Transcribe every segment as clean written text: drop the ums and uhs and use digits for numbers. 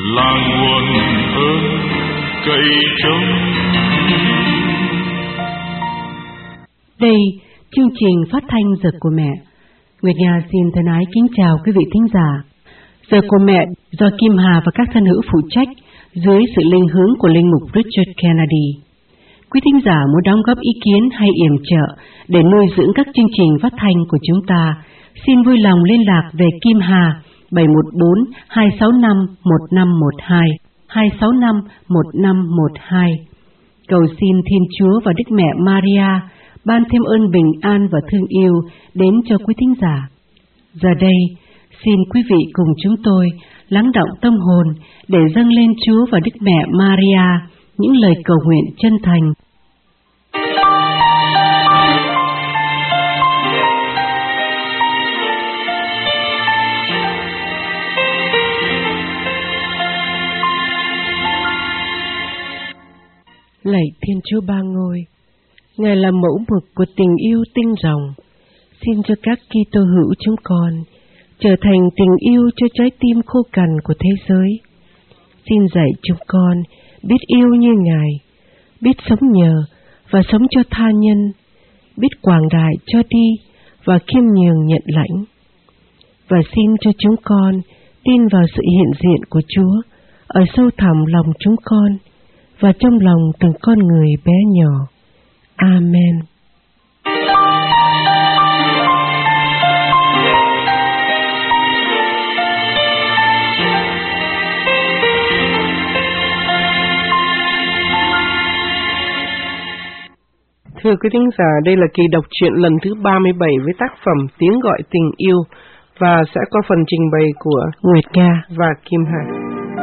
là nguồn ơn cậy trông. Đây, chương trình phát thanh Giờ của Mẹ. Nguyệt Nga xin thân ái kính chào quý vị thính giả. Giờ của Mẹ do Kim Hà và các thân hữu phụ trách dưới sự linh hướng của linh mục Richard Kennedy. Quý thính giả muốn đóng góp ý kiến hay yểm trợ để nuôi dưỡng các chương trình phát thanh của chúng ta, xin vui lòng liên lạc về Kim Hà 714-265-1512, 265-1512. Cầu xin Thiên Chúa và Đức Mẹ Maria ban thêm ơn bình an và thương yêu đến cho quý thính giả. Giờ đây, xin quý vị cùng chúng tôi lắng đọng tâm hồn để dâng lên Chúa và Đức Mẹ Maria những lời cầu nguyện chân thành. Lạy Thiên Chúa Ba Ngôi, Ngài là mẫu mực của tình yêu tinh ròng. Xin cho các Kitô hữu chúng con trở thành tình yêu cho trái tim khô cằn của thế giới. Xin dạy chúng con biết yêu như Ngài, biết sống nhờ và sống cho tha nhân, biết quảng đại cho đi và khiêm nhường nhận lãnh. Và xin cho chúng con tin vào sự hiện diện của Chúa ở sâu thẳm lòng chúng con và trong lòng từng con người bé nhỏ. Amen. Thưa quý thính giả, đây là kỳ đọc truyện lần thứ 37 với tác phẩm Tiếng Gọi Tình Yêu và sẽ có phần trình bày của Nguyệt Nga và Kim Hà.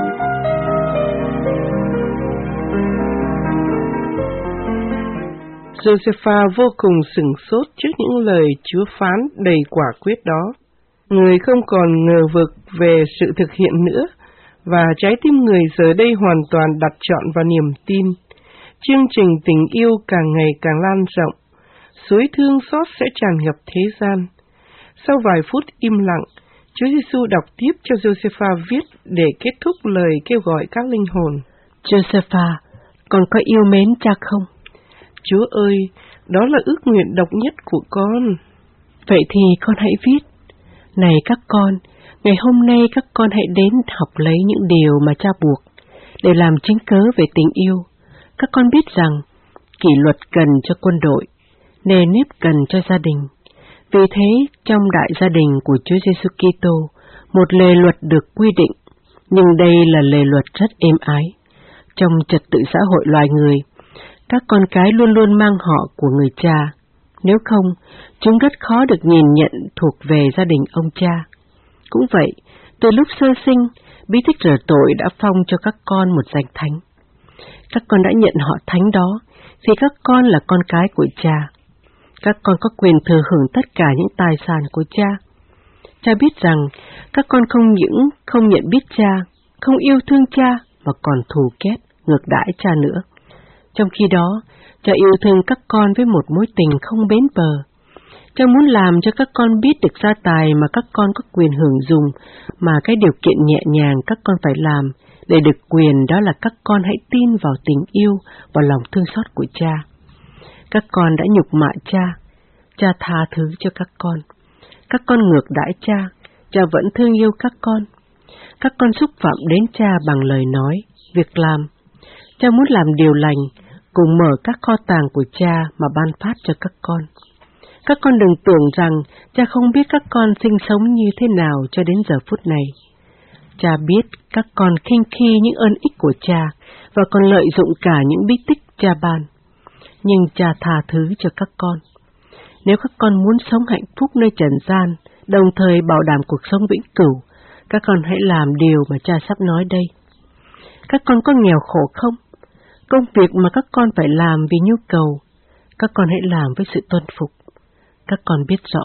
Josepha vô cùng sửng sốt trước những lời Chúa phán đầy quả quyết đó. Người không còn ngờ vực về sự thực hiện nữa, và trái tim người giờ đây hoàn toàn đặt trọn vào niềm tin. Chương trình tình yêu càng ngày càng lan rộng, suối thương xót sẽ tràn ngập thế gian. Sau vài phút im lặng, Chúa Giêsu đọc tiếp cho Josepha viết để kết thúc lời kêu gọi các linh hồn. Josepha, con có yêu mến cha không? Chúa ơi, đó là ước nguyện độc nhất của con. Vậy thì con hãy viết. Này các con, ngày hôm nay các con hãy đến học lấy những điều mà cha buộc, để làm chứng cớ về tình yêu. Các con biết rằng, kỷ luật cần cho quân đội, nề nếp cần cho gia đình. Vì thế, trong đại gia đình của Chúa Giêsu Kitô, một lề luật được quy định, nhưng đây là lề luật rất êm ái. Trong trật tự xã hội loài người, các con cái luôn luôn mang họ của người cha. Nếu không, chúng rất khó được nhìn nhận thuộc về gia đình ông cha. Cũng vậy, từ lúc sơ sinh, bí tích rửa tội đã phong cho các con một danh thánh. Các con đã nhận họ thánh đó vì các con là con cái của cha. Các con có quyền thừa hưởng tất cả những tài sản của cha. Cha biết rằng các con không những không nhận biết cha, không yêu thương cha mà còn thù ghét, ngược đãi cha nữa. Trong khi đó, cha yêu thương các con với một mối tình không bến bờ. Cha muốn làm cho các con biết được gia tài mà các con có quyền hưởng dùng, mà cái điều kiện nhẹ nhàng các con phải làm để được quyền đó là các con hãy tin vào tình yêu và lòng thương xót của cha. Các con đã nhục mạ cha, cha tha thứ cho các con. Các con ngược đãi cha vẫn thương yêu các con. Các con xúc phạm đến cha bằng lời nói, việc làm. Cha muốn làm điều lành, cùng mở các kho tàng của cha mà ban phát cho các con. Các con đừng tưởng rằng cha không biết các con sinh sống như thế nào cho đến giờ phút này. Cha biết các con khinh khi những ơn ích của cha và còn lợi dụng cả những bí tích cha ban. Nhưng cha tha thứ cho các con. Nếu các con muốn sống hạnh phúc nơi trần gian, đồng thời bảo đảm cuộc sống vĩnh cửu, các con hãy làm điều mà cha sắp nói đây. Các con có nghèo khổ không? Công việc mà các con phải làm vì nhu cầu, các con hãy làm với sự tuân phục. Các con biết rõ.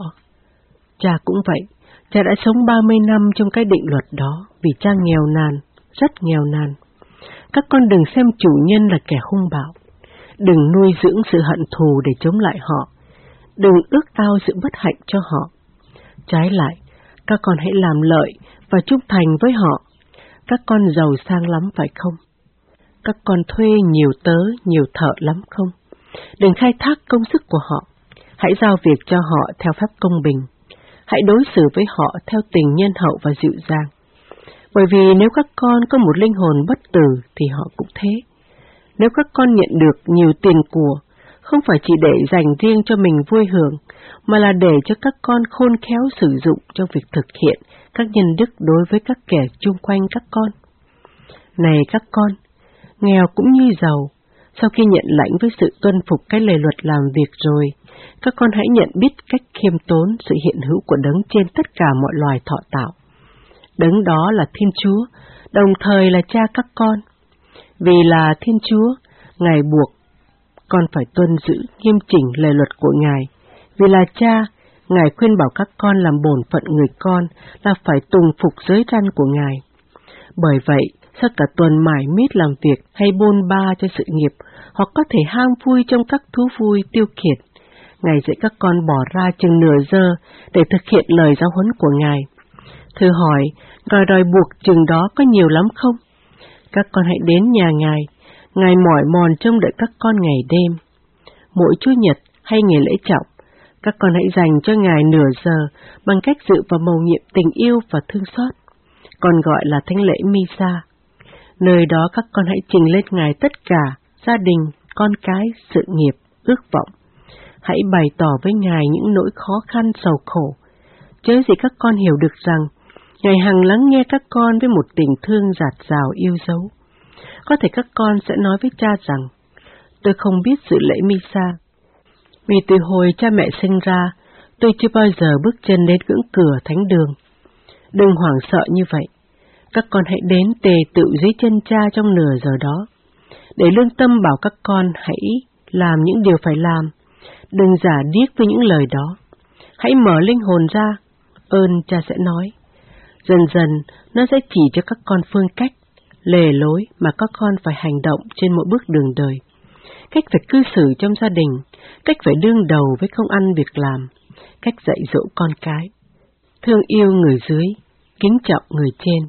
Cha cũng vậy, cha đã sống 30 năm trong cái định luật đó vì cha nghèo nàn, rất nghèo nàn. Các con đừng xem chủ nhân là kẻ hung bạo. Đừng nuôi dưỡng sự hận thù để chống lại họ. Đừng ước ao sự bất hạnh cho họ. Trái lại, các con hãy làm lợi và trung thành với họ. Các con giàu sang lắm phải không? Các con thuê nhiều tớ, nhiều thợ lắm không? Đừng khai thác công sức của họ. Hãy giao việc cho họ theo phép công bình. Hãy đối xử với họ theo tình nhân hậu và dịu dàng. Bởi vì nếu các con có một linh hồn bất tử thì họ cũng thế. Nếu các con nhận được nhiều tiền của, không phải chỉ để dành riêng cho mình vui hưởng, mà là để cho các con khôn khéo sử dụng trong việc thực hiện các nhân đức đối với các kẻ chung quanh các con. Này các con, nghèo cũng như giàu, sau khi nhận lãnh với sự tuân phục cái lề luật làm việc rồi, các con hãy nhận biết cách khiêm tốn sự hiện hữu của Đấng trên tất cả mọi loài thọ tạo. Đấng đó là Thiên Chúa, đồng thời là Cha các con. Vì là Thiên Chúa, Ngài buộc con phải tuân giữ nghiêm chỉnh lề luật của Ngài. Vì là Cha, Ngài khuyên bảo các con làm bổn phận người con là phải tùng phục giới răn của Ngài. Bởi vậy, sau cả tuần mải miết làm việc hay bôn ba cho sự nghiệp, hoặc có thể ham vui trong các thú vui tiêu khiển, Ngài dạy các con bỏ ra chừng nửa giờ để thực hiện lời giáo huấn của Ngài. Thử hỏi, Ngài đòi buộc chừng đó có nhiều lắm không? Các con hãy đến nhà Ngài mỏi mòn trông đợi các con ngày đêm. Mỗi Chủ nhật hay ngày lễ trọng, các con hãy dành cho Ngài nửa giờ bằng cách dự vào mầu nhiệm tình yêu và thương xót, còn gọi là thánh lễ Misa. Nơi đó các con hãy trình lên Ngài tất cả, gia đình, con cái, sự nghiệp, ước vọng. Hãy bày tỏ với Ngài những nỗi khó khăn sầu khổ. Chớ gì các con hiểu được rằng, Ngài hằng lắng nghe các con với một tình thương dạt dào yêu dấu. Có thể các con sẽ nói với cha rằng, tôi không biết dự lễ Misa, vì từ hồi cha mẹ sinh ra, tôi chưa bao giờ bước chân đến ngưỡng cửa thánh đường. Đừng hoảng sợ như vậy. Các con hãy đến tề tựu dưới chân cha trong nửa giờ đó, để lương tâm bảo các con hãy làm những điều phải làm. Đừng giả điếc với những lời đó. Hãy mở linh hồn ra, ơn cha sẽ nói. Dần dần, nó sẽ chỉ cho các con phương cách, lề lối mà các con phải hành động trên mỗi bước đường đời. Cách phải cư xử trong gia đình, cách phải đương đầu với công ăn việc làm, cách dạy dỗ con cái, thương yêu người dưới, kính trọng người trên.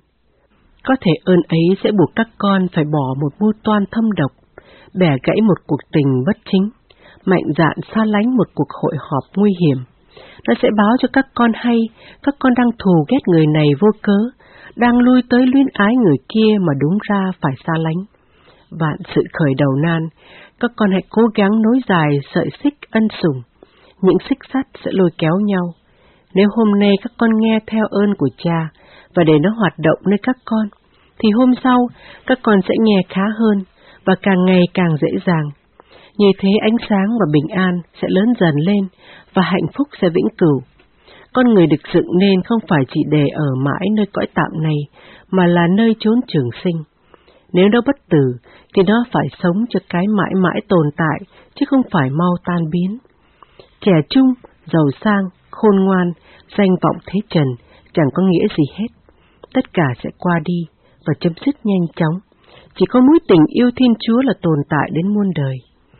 Có thể ơn ấy sẽ buộc các con phải bỏ một mưu toan thâm độc, bẻ gãy một cuộc tình bất chính, mạnh dạn xa lánh một cuộc hội họp nguy hiểm. Nó sẽ báo cho các con hay, các con đang thù ghét người này vô cớ, đang lui tới luyến ái người kia mà đúng ra phải xa lánh. Vạn sự khởi đầu nan, các con hãy cố gắng nối dài sợi xích ân sủng. Những xích sắt sẽ lôi kéo nhau. Nếu hôm nay các con nghe theo ơn của cha và để nó hoạt động nơi các con, thì hôm sau các con sẽ nghe khá hơn và càng ngày càng dễ dàng. Như thế ánh sáng và bình an sẽ lớn dần lên và hạnh phúc sẽ vĩnh cửu. Con người được dựng nên không phải chỉ để ở mãi nơi cõi tạm này, mà là nơi chốn trường sinh. Nếu nó bất tử, thì nó phải sống cho cái mãi mãi tồn tại, chứ không phải mau tan biến. Trẻ trung, giàu sang, khôn ngoan, danh vọng thế trần, chẳng có nghĩa gì hết. Tất cả sẽ qua đi và chấm dứt nhanh chóng. Chỉ có mối tình yêu Thiên Chúa là tồn tại đến muôn đời.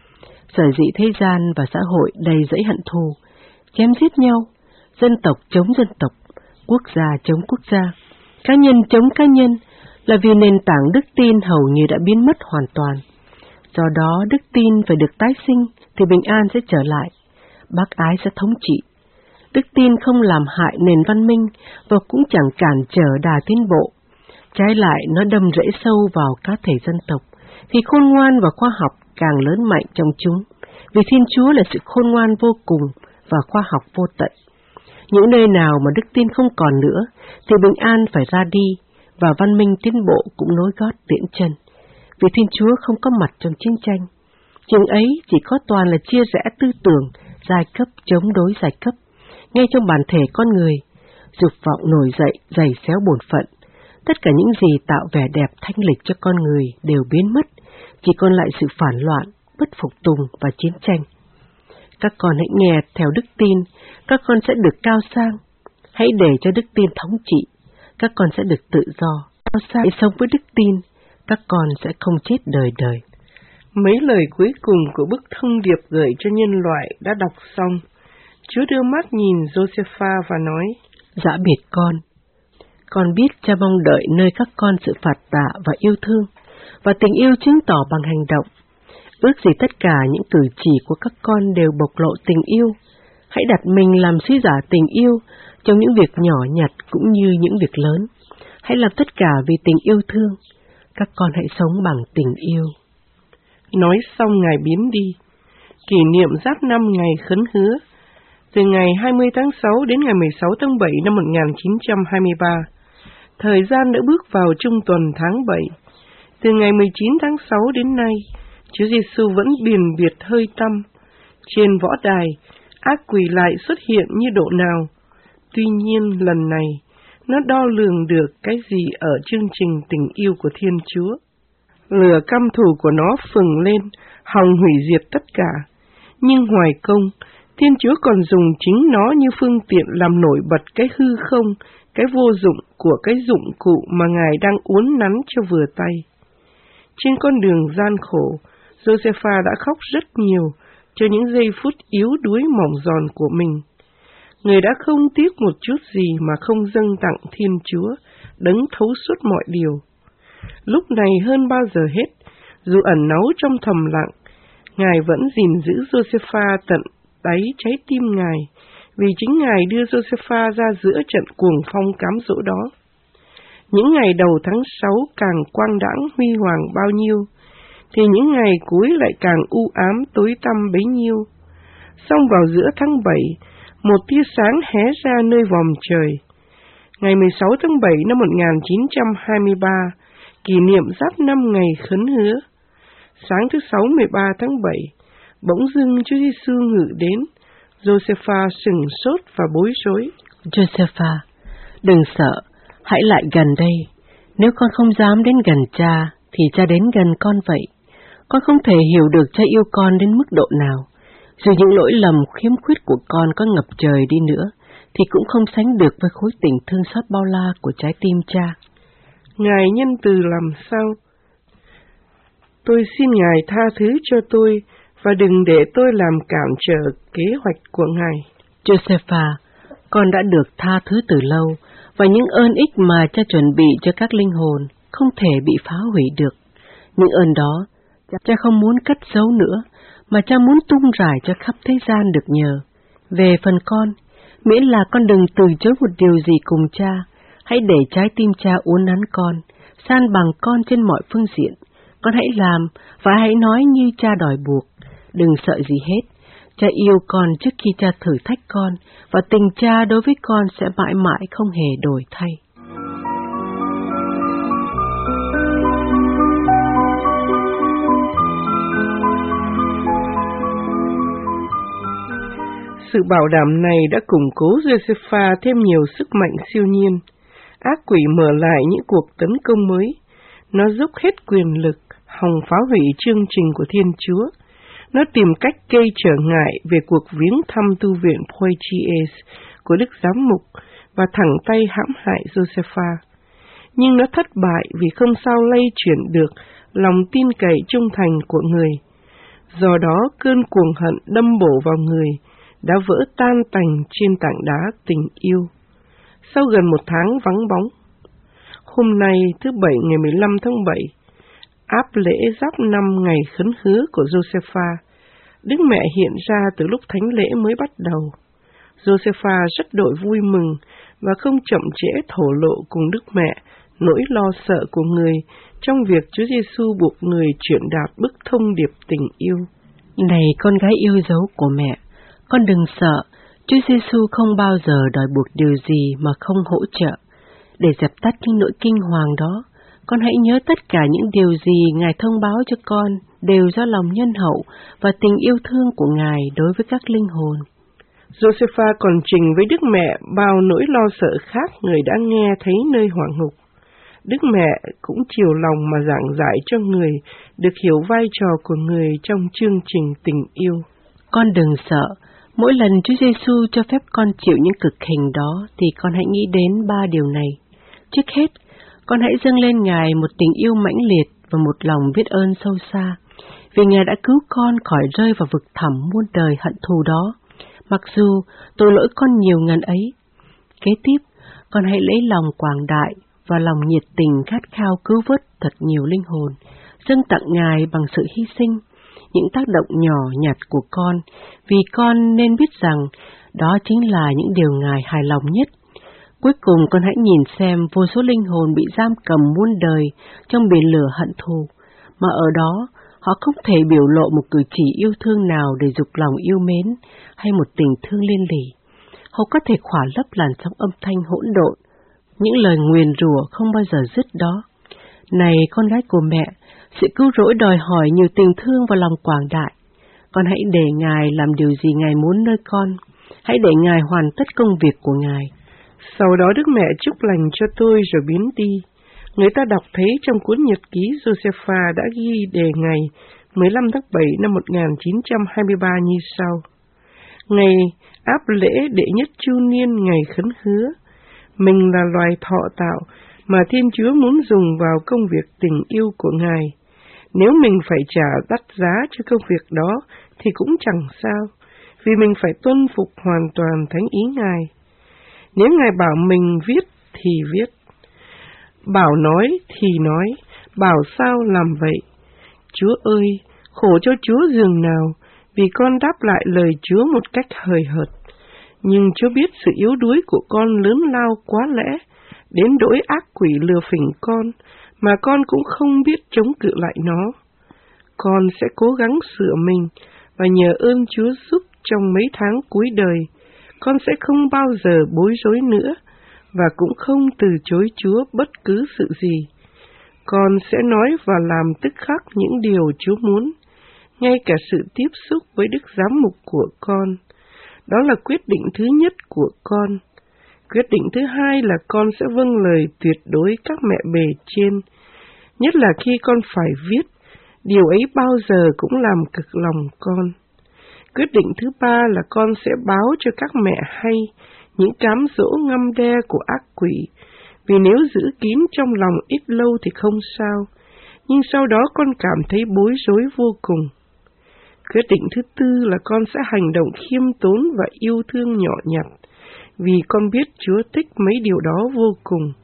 Sở dĩ thế gian và xã hội đầy dẫy hận thù, chém giết nhau, dân tộc chống dân tộc, quốc gia chống quốc gia, cá nhân chống cá nhân, là vì nền tảng đức tin hầu như đã biến mất hoàn toàn. Do đó, đức tin phải được tái sinh thì bình an sẽ trở lại, bác ái sẽ thống trị. Đức tin không làm hại nền văn minh và cũng chẳng cản trở đà tiến bộ. Trái lại, nó đâm rễ sâu vào cá thể dân tộc, thì khôn ngoan và khoa học càng lớn mạnh trong chúng, vì Thiên Chúa là sự khôn ngoan vô cùng và khoa học vô tận. Những nơi nào mà đức tin không còn nữa, thì bình an phải ra đi, và văn minh tiến bộ cũng nối gót tiễn chân, vì Thiên Chúa không có mặt trong chiến tranh. Chừng ấy chỉ có toàn là chia rẽ tư tưởng, giai cấp chống đối giai cấp, ngay trong bản thể con người, dục vọng nổi dậy, giày xéo bổn phận. Tất cả những gì tạo vẻ đẹp thanh lịch cho con người đều biến mất, chỉ còn lại sự phản loạn, bất phục tùng và chiến tranh. Các con hãy nghe theo đức tin, các con sẽ được cao sang. Hãy để cho đức tin thống trị, các con sẽ được tự do. Cao sang để sống với đức tin, các con sẽ không chết đời đời. Mấy lời cuối cùng của bức thông điệp gửi cho nhân loại đã đọc xong. Chúa đưa mắt nhìn Josepha và nói: Dã biệt con, Con biết Cha mong đợi nơi các con sự phạt tạ và yêu thương, và tình yêu chứng tỏ bằng hành động. Ước gì tất cả những cử chỉ của các con đều bộc lộ tình yêu. Hãy đặt mình làm sứ giả tình yêu trong những việc nhỏ nhặt cũng như những việc lớn. Hãy làm tất cả vì tình yêu thương. Các con hãy sống bằng tình yêu. Nói xong Ngài biến đi. Kỷ niệm Giáp năm ngày khấn hứa. Từ ngày 20 tháng 6 đến ngày 16 tháng 7 năm 1923, thời gian đã bước vào trung tuần tháng 7. Từ ngày 19 tháng 6 đến nay, Chúa Giêsu vẫn biền biệt hơi tăm. Trên võ đài, ác quỷ lại xuất hiện như độ nào. Tuy nhiên lần này, nó đo lường được cái gì ở chương trình tình yêu của Thiên Chúa. Lửa căm thù của nó phừng lên, hòng hủy diệt tất cả. Nhưng ngoài công, Thiên Chúa còn dùng chính nó như phương tiện làm nổi bật cái hư không, cái vô dụng của cái dụng cụ mà Ngài đang uốn nắn cho vừa tay. Trên con đường gian khổ, Josepha đã khóc rất nhiều cho những giây phút yếu đuối mỏng giòn của mình. Người đã không tiếc một chút gì mà không dâng tặng Thiên Chúa, đấng thấu suốt mọi điều. Lúc này hơn bao giờ hết, dù ẩn náu trong thầm lặng, Ngài vẫn gìn giữ Josepha tận đáy trái tim Ngài, vì chính Ngài đưa Josepha ra giữa trận cuồng phong cám dỗ đó. Những ngày đầu tháng 6 càng quang đãng huy hoàng bao nhiêu, thì những ngày cuối lại càng u ám tối tăm bấy nhiêu. Xong vào giữa tháng 7, một tia sáng hé ra nơi vòm trời. Ngày 16 tháng 7 năm 1923, kỷ niệm Giáp năm ngày khấn hứa. Sáng thứ 6 13 tháng 7, bỗng dưng Chúa Giêsu ngự đến. Josepha sửng sốt và bối rối. Josepha, đừng sợ, hãy lại gần đây. Nếu con không dám đến gần Cha, thì Cha đến gần con vậy. Con không thể hiểu được Cha yêu con đến mức độ nào. Dù những lỗi lầm khiếm khuyết của con có ngập trời đi nữa, thì cũng không sánh được với khối tình thương xót bao la của trái tim Cha. Ngài nhân từ làm sao? Tôi xin Ngài tha thứ cho tôi, và đừng để tôi làm cản trở kế hoạch của Ngài. Josepha, con đã được tha thứ từ lâu, và những ơn ích mà Cha chuẩn bị cho các linh hồn không thể bị phá hủy được. Những ơn đó, Cha không muốn cất giấu nữa, mà Cha muốn tung rải cho khắp thế gian được nhờ. Về phần con, miễn là con đừng từ chối một điều gì cùng Cha, hãy để trái tim Cha uốn nắn con, san bằng con trên mọi phương diện. Con hãy làm và hãy nói như Cha đòi buộc. Đừng sợ gì hết. Cha yêu con trước khi Cha thử thách con, và tình Cha đối với con sẽ mãi mãi không hề đổi thay. Sự bảo đảm này đã củng cố Josepha thêm nhiều sức mạnh siêu nhiên. Ác quỷ mở lại những cuộc tấn công mới. Nó dốc hết quyền lực, hòng phá hủy chương trình của Thiên Chúa. Nó tìm cách gây trở ngại về cuộc viếng thăm tu viện Poitiers của Đức Giám Mục và thẳng tay hãm hại Josepha. Nhưng nó thất bại vì không sao lay chuyển được lòng tin cậy trung thành của người. Do đó cơn cuồng hận đâm bổ vào người đã vỡ tan tành trên tảng đá tình yêu. Sau gần một tháng vắng bóng, hôm nay thứ Bảy ngày 15 tháng 7, áp lễ Giáp năm ngày khấn hứa của Josepha, Đức Mẹ hiện ra từ lúc thánh lễ mới bắt đầu. Josepha rất đội vui mừng và không chậm trễ thổ lộ cùng Đức Mẹ nỗi lo sợ của người trong việc Chúa Giêsu buộc người truyền đạt bức thông điệp tình yêu. Này con gái yêu dấu của mẹ, con đừng sợ, Chúa Giêsu không bao giờ đòi buộc điều gì mà không hỗ trợ. Để dập tắt những nỗi kinh hoàng đó, con hãy nhớ tất cả những điều gì Ngài thông báo cho con đều do lòng nhân hậu và tình yêu thương của Ngài đối với các linh hồn. Josepha còn trình với Đức Mẹ bao nỗi lo sợ khác người đã nghe thấy nơi hỏa ngục. Đức Mẹ cũng chiều lòng mà giảng giải cho người được hiểu vai trò của người trong chương trình tình yêu. Con đừng sợ, mỗi lần Chúa Giêsu cho phép con chịu những cực hình đó thì con hãy nghĩ đến 3 điều này. Trước hết, con hãy dâng lên Ngài một tình yêu mãnh liệt và một lòng biết ơn sâu xa, vì Ngài đã cứu con khỏi rơi vào vực thẳm muôn đời hận thù đó, mặc dù tội lỗi con nhiều ngần ấy. Kế tiếp, con hãy lấy lòng quảng đại và lòng nhiệt tình khát khao cứu vớt thật nhiều linh hồn, dâng tặng Ngài bằng sự hy sinh, những tác động nhỏ nhặt của con, vì con nên biết rằng đó chính là những điều Ngài hài lòng nhất. Cuối cùng con hãy nhìn xem vô số linh hồn bị giam cầm muôn đời trong biển lửa hận thù, mà ở đó họ không thể biểu lộ một cử chỉ yêu thương nào để dục lòng yêu mến hay một tình thương liên lỉ. Họ có thể khỏa lấp làn sóng âm thanh hỗn độn, những lời nguyền rủa không bao giờ dứt đó. Này con gái của mẹ, sự cứu rỗi đòi hỏi nhiều tình thương và lòng quảng đại. Con hãy để Ngài làm điều gì Ngài muốn nơi con. Hãy để Ngài hoàn tất công việc của Ngài. Sau đó Đức Mẹ chúc lành cho tôi rồi biến đi. Người ta đọc thấy trong cuốn nhật ký Josepha đã ghi đề ngày 15 tháng 7 năm 1923 như sau. Ngày áp lễ đệ nhất chu niên, ngày khấn hứa. Mình là loài thọ tạo mà Thiên Chúa muốn dùng vào công việc tình yêu của Ngài. Nếu mình phải trả đắt giá cho công việc đó thì cũng chẳng sao, vì mình phải tuân phục hoàn toàn thánh ý Ngài. Nếu Ngài bảo mình viết thì viết, bảo nói thì nói, bảo sao làm vậy. Chúa ơi, khổ cho Chúa dường nào, vì con đáp lại lời Chúa một cách hời hợt. Nhưng Chúa biết sự yếu đuối của con lớn lao quá lẽ, đến nỗi ác quỷ lừa phỉnh con, mà con cũng không biết chống cự lại nó. Con sẽ cố gắng sửa mình, và nhờ ơn Chúa giúp trong mấy tháng cuối đời, con sẽ không bao giờ bối rối nữa, và cũng không từ chối Chúa bất cứ sự gì. Con sẽ nói và làm tức khắc những điều Chúa muốn, ngay cả sự tiếp xúc với Đức Giám mục của con. Đó là quyết định thứ nhất của con. Quyết định thứ hai là con sẽ vâng lời tuyệt đối các mẹ bề trên, nhất là khi con phải viết, điều ấy bao giờ cũng làm cực lòng con. Quyết định thứ ba là con sẽ báo cho các mẹ hay những cám dỗ ngăm đe của ác quỷ, vì nếu giữ kín trong lòng ít lâu thì không sao, nhưng sau đó con cảm thấy bối rối vô cùng. Quyết định thứ tư là con sẽ hành động khiêm tốn và yêu thương nhỏ nhặt, vì con biết Chúa thích mấy điều đó vô cùng.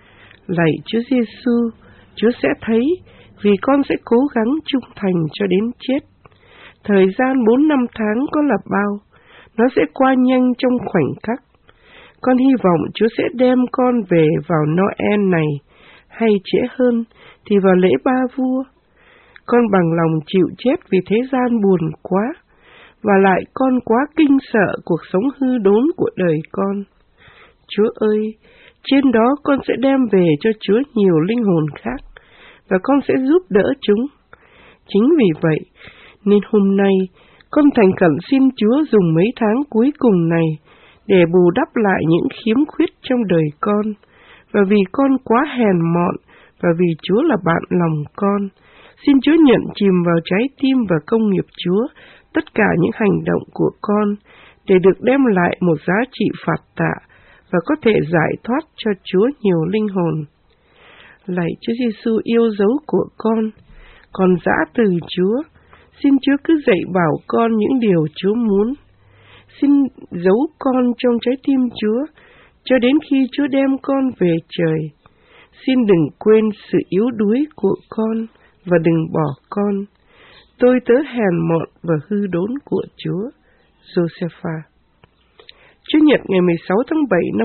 Lạy Chúa Giêsu, Chúa sẽ thấy, vì con sẽ cố gắng trung thành cho đến chết. Thời gian 4 năm tháng có là bao, nó sẽ qua nhanh trong khoảnh khắc. Con hy vọng Chúa sẽ đem con về vào Noel này, hay trễ hơn thì vào lễ Ba Vua. Con bằng lòng chịu chết vì thế gian buồn quá, và lại con quá kinh sợ cuộc sống hư đốn của đời con. Chúa ơi, trên đó con sẽ đem về cho Chúa nhiều linh hồn khác, và con sẽ giúp đỡ chúng. Chính vì vậy, nên hôm nay, con thành khẩn xin Chúa dùng mấy tháng cuối cùng này để bù đắp lại những khiếm khuyết trong đời con, và vì con quá hèn mọn, và vì Chúa là bạn lòng con, xin Chúa nhận chìm vào trái tim và công nghiệp Chúa tất cả những hành động của con, để được đem lại một giá trị phạt tạ, và có thể giải thoát cho Chúa nhiều linh hồn. Lạy Chúa Giêsu yêu dấu của con dã từ Chúa, xin Chúa cứ dạy bảo con những điều Chúa muốn. Xin giấu con trong trái tim Chúa, cho đến khi Chúa đem con về trời. Xin đừng quên sự yếu đuối của con, và đừng bỏ con. Tôi tớ hèn mọn và hư đốn của Chúa. Josepha. Chủ nhật ngày 16 tháng 7 năm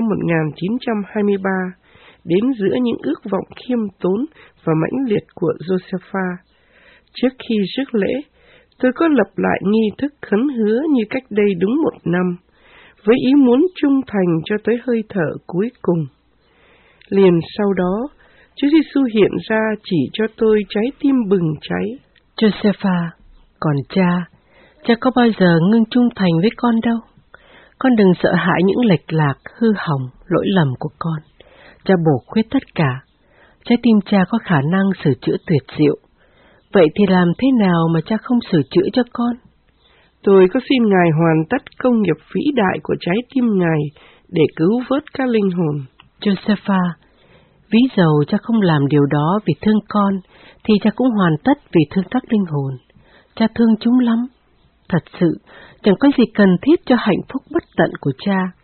1923, đến giữa những ước vọng khiêm tốn và mãnh liệt của Josepha. Trước khi rước lễ, tôi có lập lại nghi thức khấn hứa như cách đây đúng 1 năm, với ý muốn trung thành cho tới hơi thở cuối cùng. Liền sau đó, Chúa Giêsu hiện ra chỉ cho tôi trái tim bừng cháy. Josepha, còn cha có bao giờ ngưng trung thành với con đâu. Con đừng sợ hãi những lệch lạc, hư hỏng, lỗi lầm của con. Cha bổ khuyết tất cả. Trái tim cha có khả năng sửa chữa tuyệt diệu. Vậy thì làm thế nào mà cha không sửa chữa cho con? Tôi có xin Ngài hoàn tất công nghiệp vĩ đại của trái tim Ngài để cứu vớt các linh hồn. Josepha, ví dầu cha không làm điều đó vì thương con, thì cha cũng hoàn tất vì thương các linh hồn. Cha thương chúng lắm. Thật sự, chẳng có gì cần thiết cho hạnh phúc bất tận của cha.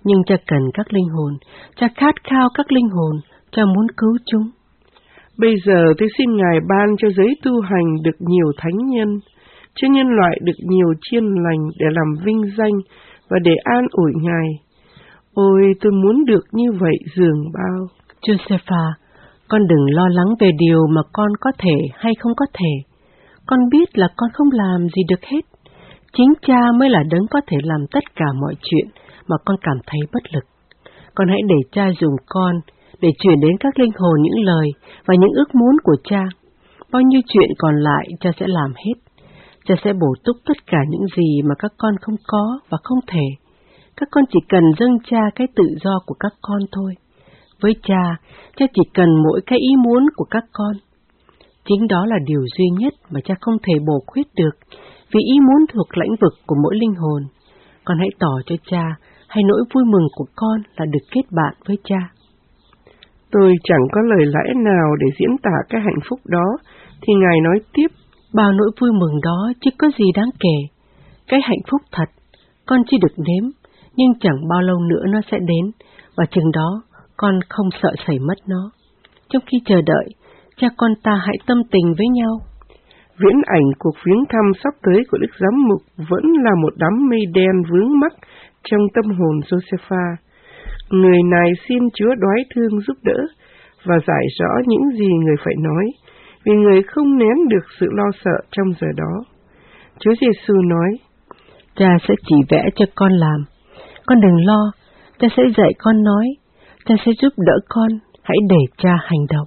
Nhưng cha cần các linh hồn, cha khát khao các linh hồn, cha muốn cứu chúng. Bây giờ tôi xin Ngài ban cho giới tu hành được nhiều thánh nhân, cho nhân loại được nhiều chiên lành để làm vinh danh và để an ủi Ngài. Ôi, tôi muốn được như vậy dường bao. Josepha, con đừng lo lắng về điều mà con có thể hay không có thể. Con biết là con không làm gì được hết. Chính cha mới là đấng có thể làm tất cả mọi chuyện mà con cảm thấy bất lực. Con hãy để cha dùng con để truyền đến các linh hồn những lời và những ước muốn của cha. Bao nhiêu chuyện còn lại cha sẽ làm hết. Cha sẽ bổ túc tất cả những gì mà các con không có và không thể. Các con chỉ cần dâng cha cái tự do của các con thôi. Với cha, cha chỉ cần mỗi cái ý muốn của các con. Chính đó là điều duy nhất mà cha không thể bổ khuyết được, vì ý muốn thuộc lãnh vực của mỗi linh hồn. Con hãy tỏ cho cha hay nỗi vui mừng của con là được kết bạn với cha. Tôi chẳng có lời lẽ nào để diễn tả cái hạnh phúc đó, thì Ngài nói tiếp. Bao nỗi vui mừng đó chứ có gì đáng kể. Cái hạnh phúc thật, con chưa được nếm, nhưng chẳng bao lâu nữa nó sẽ đến, và chừng đó con không sợ xảy mất nó. Trong khi chờ đợi, cha con ta hãy tâm tình với nhau. Viễn ảnh cuộc viếng thăm sắp tới của Đức Giám Mục vẫn là một đám mây đen vướng mắc trong tâm hồn Josepha. Người này xin Chúa đoái thương giúp đỡ và giải rõ những gì người phải nói, vì người không nén được sự lo sợ trong giờ đó. Chúa Giêsu nói, cha sẽ chỉ vẽ cho con làm. Con đừng lo, cha sẽ dạy con nói, cha sẽ giúp đỡ con, hãy để cha hành động.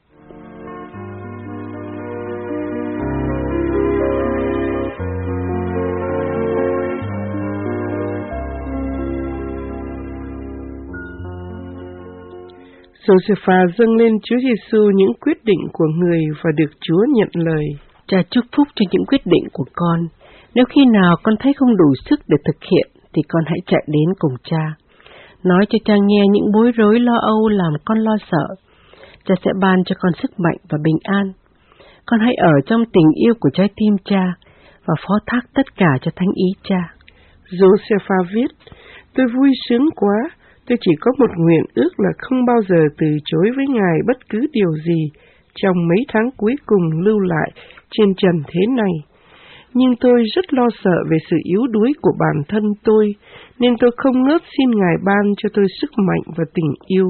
Josepha dâng lên Chúa Giêsu những quyết định của người và được Chúa nhận lời. Cha chúc phúc cho những quyết định của con. Nếu khi nào con thấy không đủ sức để thực hiện, thì con hãy chạy đến cùng cha. Nói cho cha nghe những bối rối lo âu làm con lo sợ. Cha sẽ ban cho con sức mạnh và bình an. Con hãy ở trong tình yêu của trái tim cha và phó thác tất cả cho thánh ý cha. Josepha viết, tôi vui sướng quá. Tôi chỉ có một nguyện ước là không bao giờ từ chối với Ngài bất cứ điều gì trong mấy tháng cuối cùng lưu lại trên trần thế này. Nhưng tôi rất lo sợ về sự yếu đuối của bản thân tôi, nên tôi không ngớt xin Ngài ban cho tôi sức mạnh và tình yêu.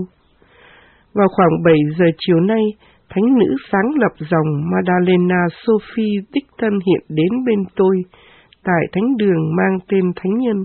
Vào khoảng 7 giờ chiều nay, thánh nữ sáng lập dòng Madalena Sophie đích thân hiện đến bên tôi, tại thánh đường mang tên Thánh Nhân.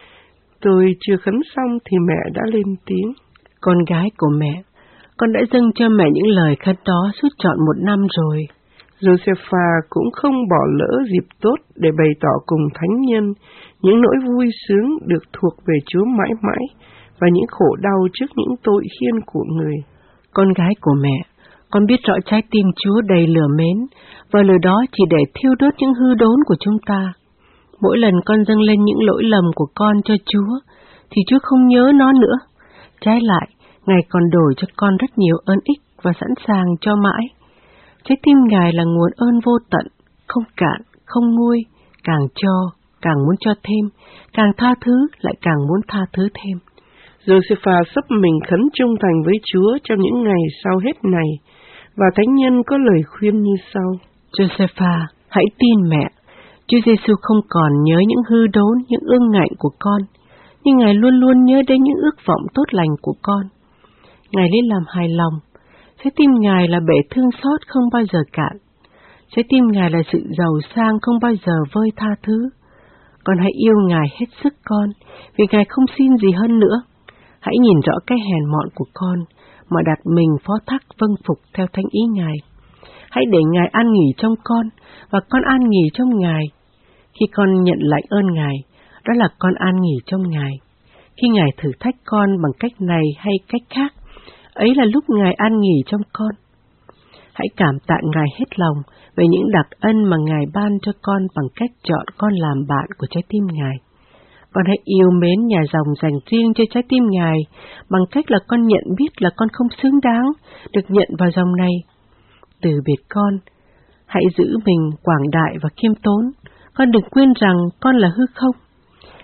Tôi chưa khấn xong thì mẹ đã lên tiếng. Con gái của mẹ, con đã dâng cho mẹ những lời khấn đó suốt trọn 1 năm rồi. Josepha cũng không bỏ lỡ dịp tốt để bày tỏ cùng Thánh Nhân những nỗi vui sướng được thuộc về Chúa mãi mãi và những khổ đau trước những tội khiên của người. Con gái của mẹ, con biết rõ trái tim Chúa đầy lửa mến, và lửa đó chỉ để thiêu đốt những hư đốn của chúng ta. Mỗi lần con dâng lên những lỗi lầm của con cho Chúa, thì Chúa không nhớ nó nữa. Trái lại, Ngài còn đổi cho con rất nhiều ơn ích và sẵn sàng cho mãi. Trái tim Ngài là nguồn ơn vô tận, không cạn, không nguôi, càng cho, càng muốn cho thêm, càng tha thứ, lại càng muốn tha thứ thêm. Josepha sắp mình khấn trung thành với Chúa trong những ngày sau hết này, và Thánh Nhân có lời khuyên như sau. Josepha, hãy tin mẹ. Chúa Giêsu không còn nhớ những hư đốn, những ương ngạnh của con, nhưng Ngài luôn luôn nhớ đến những ước vọng tốt lành của con. Ngài lấy làm hài lòng. Trái tim Ngài là bể thương xót không bao giờ cạn. Trái tim Ngài là sự giàu sang không bao giờ vơi tha thứ. Con hãy yêu Ngài hết sức con, vì Ngài không xin gì hơn nữa. Hãy nhìn rõ cái hèn mọn của con, mà đặt mình phó thác vâng phục theo thánh ý Ngài. Hãy để Ngài an nghỉ trong con, và con an nghỉ trong Ngài. Khi con nhận lãnh ơn Ngài, đó là con an nghỉ trong Ngài. Khi Ngài thử thách con bằng cách này hay cách khác, ấy là lúc Ngài an nghỉ trong con. Hãy cảm tạ Ngài hết lòng về những đặc ân mà Ngài ban cho con bằng cách chọn con làm bạn của trái tim Ngài. Con hãy yêu mến nhà dòng dành riêng cho trái tim Ngài bằng cách là con nhận biết là con không xứng đáng được nhận vào dòng này. Từ biệt con, hãy giữ mình quảng đại và khiêm tốn. Con đừng quên rằng con là hư không.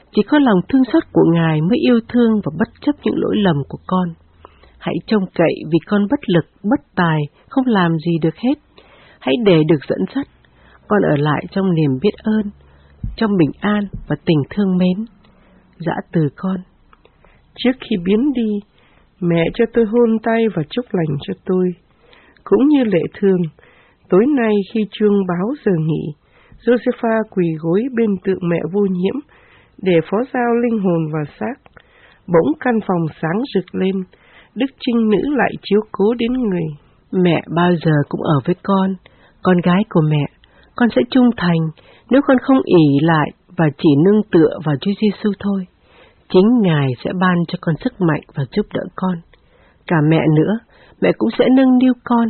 Chỉ có lòng thương xót của Ngài mới yêu thương và bất chấp những lỗi lầm của con. Hãy trông cậy vì con bất lực, bất tài, không làm gì được hết. Hãy để được dẫn dắt, con ở lại trong niềm biết ơn, trong bình an và tình thương mến. Dã từ con. Trước khi biến đi, mẹ cho tôi hôn tay và chúc lành cho tôi. Cũng như lệ thường, tối nay khi chuông báo giờ nghỉ, Josepha quỳ gối bên tượng mẹ vô nhiễm để phó giao linh hồn và xác. Bỗng căn phòng sáng rực lên, Đức Trinh Nữ lại chiếu cố đến người. Mẹ bao giờ cũng ở với con gái của mẹ. Con sẽ trung thành nếu con không ỷ lại và chỉ nương tựa vào Chúa Giêsu thôi. Chính Ngài sẽ ban cho con sức mạnh và giúp đỡ con. Cả mẹ nữa, mẹ cũng sẽ nâng niu con.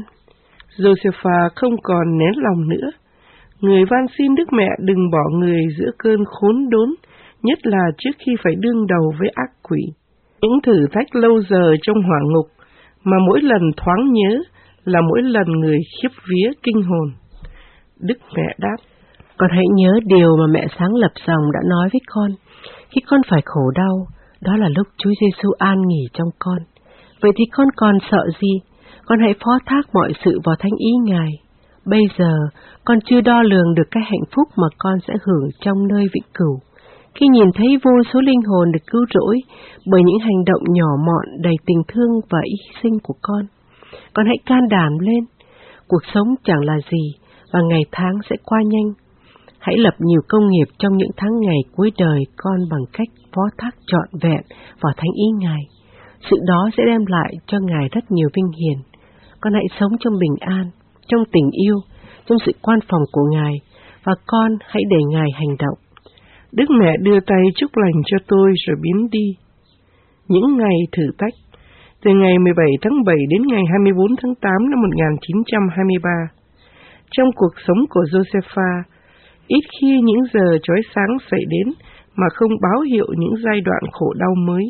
Josepha không còn nén lòng nữa. Người van xin Đức Mẹ đừng bỏ người giữa cơn khốn đốn, nhất là trước khi phải đương đầu với ác quỷ. Những thử thách lâu giờ trong hỏa ngục, mà mỗi lần thoáng nhớ là mỗi lần người khiếp vía kinh hồn. Đức Mẹ đáp: Con hãy nhớ điều mà mẹ sáng lập dòng đã nói với con. Khi con phải khổ đau, đó là lúc Chúa Giêsu an nghỉ trong con. Vậy thì con còn sợ gì? Con hãy phó thác mọi sự vào thánh ý Ngài. Bây giờ, con chưa đo lường được cái hạnh phúc mà con sẽ hưởng trong nơi vĩnh cửu. Khi nhìn thấy vô số linh hồn được cứu rỗi bởi những hành động nhỏ mọn đầy tình thương và hy sinh của con hãy can đảm lên. Cuộc sống chẳng là gì và ngày tháng sẽ qua nhanh. Hãy lập nhiều công nghiệp trong những tháng ngày cuối đời con bằng cách phó thác trọn vẹn vào thánh ý Ngài. Sự đó sẽ đem lại cho Ngài rất nhiều vinh hiển. Con hãy sống trong bình an, trong tình yêu, trong sự quan phòng của Ngài, và con hãy để Ngài hành động. Đức Mẹ đưa tay chúc lành cho tôi rồi biến đi. Những ngày thử thách, từ ngày 17 tháng 7 đến ngày 24 tháng 8 năm 1923. Trong cuộc sống của Josepha, ít khi những giờ chói sáng xảy đến mà không báo hiệu những giai đoạn khổ đau mới.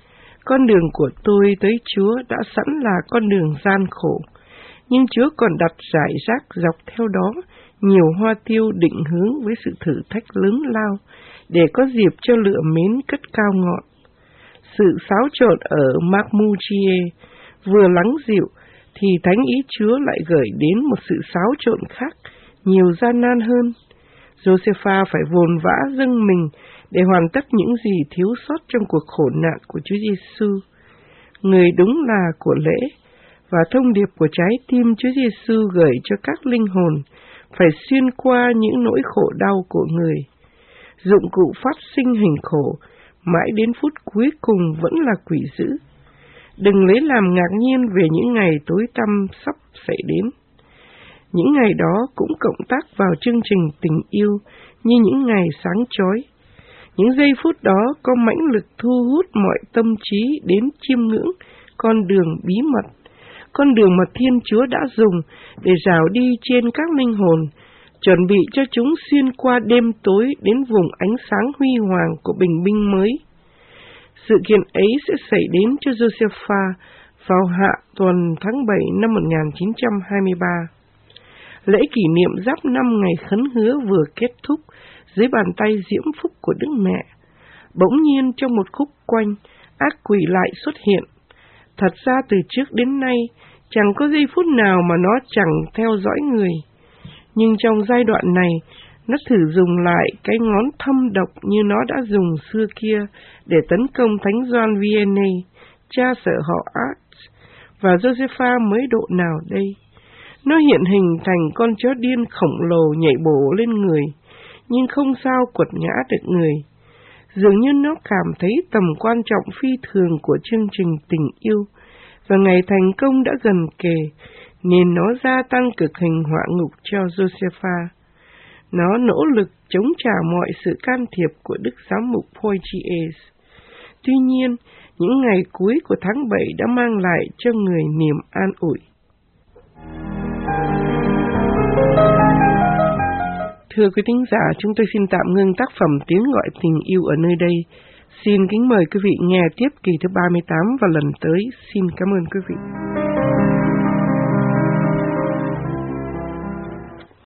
Con đường của tôi tới Chúa đã sẵn là con đường gian khổ, nhưng Chúa còn đặt rải rác dọc theo đó nhiều hoa tiêu định hướng với sự thử thách lớn lao, để có dịp cho lửa mến cất cao ngọn. Sự xáo trộn ở Marmuchie vừa lắng dịu, thì Thánh ý Chúa lại gửi đến một sự xáo trộn khác, nhiều gian nan hơn. Josepha phải vồn vã dâng mình để hoàn tất những gì thiếu sót trong cuộc khổ nạn của Chúa Giêsu. Người đúng là của lễ, và thông điệp của trái tim Chúa Giêsu gửi cho các linh hồn phải xuyên qua những nỗi khổ đau của người. Dụng cụ phát sinh hình khổ, mãi đến phút cuối cùng vẫn là quỷ dữ. Đừng lấy làm ngạc nhiên về những ngày tối tăm sắp xảy đến. Những ngày đó cũng cộng tác vào chương trình tình yêu như những ngày sáng chói. Những giây phút đó có mãnh lực thu hút mọi tâm trí đến chiêm ngưỡng con đường bí mật, con đường mà Thiên Chúa đã dùng để rảo đi trên các linh hồn, chuẩn bị cho chúng xuyên qua đêm tối đến vùng ánh sáng huy hoàng của bình minh mới. Sự kiện ấy sẽ xảy đến cho Josepha vào hạ tuần tháng 7 năm 1923. Lễ kỷ niệm Giáp năm ngày khấn hứa vừa kết thúc dưới bàn tay diễm phúc của Đức Mẹ. Bỗng nhiên trong một khúc quanh, ác quỷ lại xuất hiện. Thật ra từ trước đến nay, chẳng có giây phút nào mà nó chẳng theo dõi người. Nhưng trong giai đoạn này, nó thử dùng lại cái ngón thâm độc như nó đã dùng xưa kia để tấn công Thánh Gioan Vianney, cha sở họ Arts. Và Josepha mới độ nào đây? Nó hiện hình thành con chó điên khổng lồ nhảy bổ lên người, nhưng không sao quật ngã được người. Dường như nó cảm thấy tầm quan trọng phi thường của chương trình tình yêu, và ngày thành công đã gần kề, nên nó gia tăng cực hình hỏa ngục cho Josepha. Nó nỗ lực chống trả mọi sự can thiệp của Đức Giám mục Poitiers. Tuy nhiên, những ngày cuối của tháng 7 đã mang lại cho người niềm an ủi. Thưa quý thính giả, chúng tôi xin tạm ngưng tác phẩm Tiếng gọi tình yêu ở nơi đây. Xin kính mời quý vị nghe tiếp kỳ thứ 38 và lần tới. Xin cảm ơn quý vị.